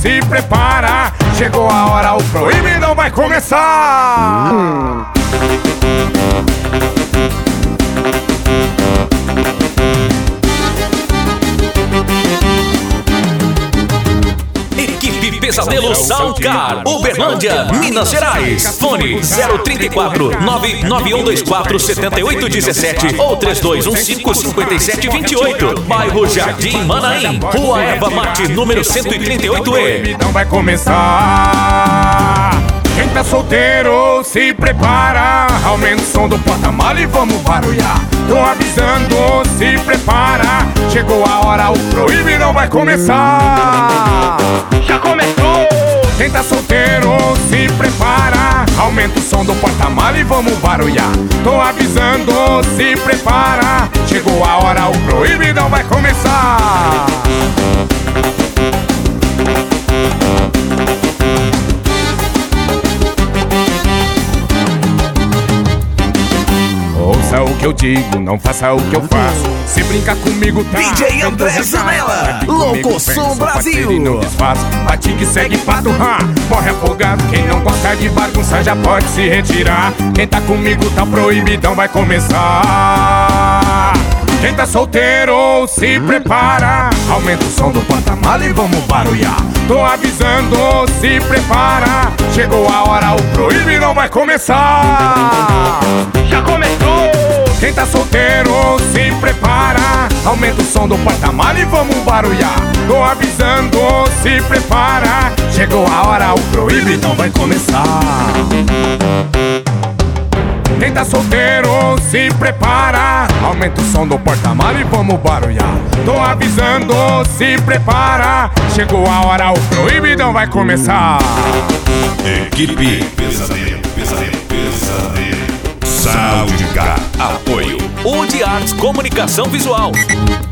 se prepara. Chegou a hora, o proibidão vai começar. Equipe Pesadelo Soundcar, Uberlândia, Minas Gerais. Fone 034 99124 7817 ou 3215 5728. Bairro Jardim Manaim, Rua Erva Mate, número 138E. O proibidão vai começar. Quem tá solteiro se prepara. Aumenta o som do porta-mala e vamos barulhar. Tô avisando, se prepara. Chegou a hora, o proibidão vai começar. Já começou! Quem tá solteiro se prepara. Aumenta o som do porta-mala e vamos barulhar. Tô avisando, se prepara. Chegou a hora, o proibidão vai começar. Ouça o que eu digo, não faça o que eu faço. Se brincar comigo, tá? DJ André Zanella, Louco Som Brasil. Bate que segue pato, morre afogado. Quem não gosta de bagunça já pode se retirar. Quem tá comigo tá proibidão, vai começar. Quem tá solteiro se prepara. Aumenta o som do porta-mala e vamos barulhar. Tô avisando, se prepara. Chegou a hora, o proibidão vai começar. Já começou! Quem tá solteiro se prepara. Aumenta o som do porta-mala e vamos barulhar. Tô avisando, se prepara. Chegou a hora, o proibidão vai começar. Quem tá solteiro se prepara. Aumenta o som do porta-mala e vamos barulhar. Tô avisando, se prepara. Chegou a hora, o proibidão vai começar. Equipe Pesadelo, Pesadelo, Pesadelo Soundcar. Apoio Udi Arts Comunicação Visual.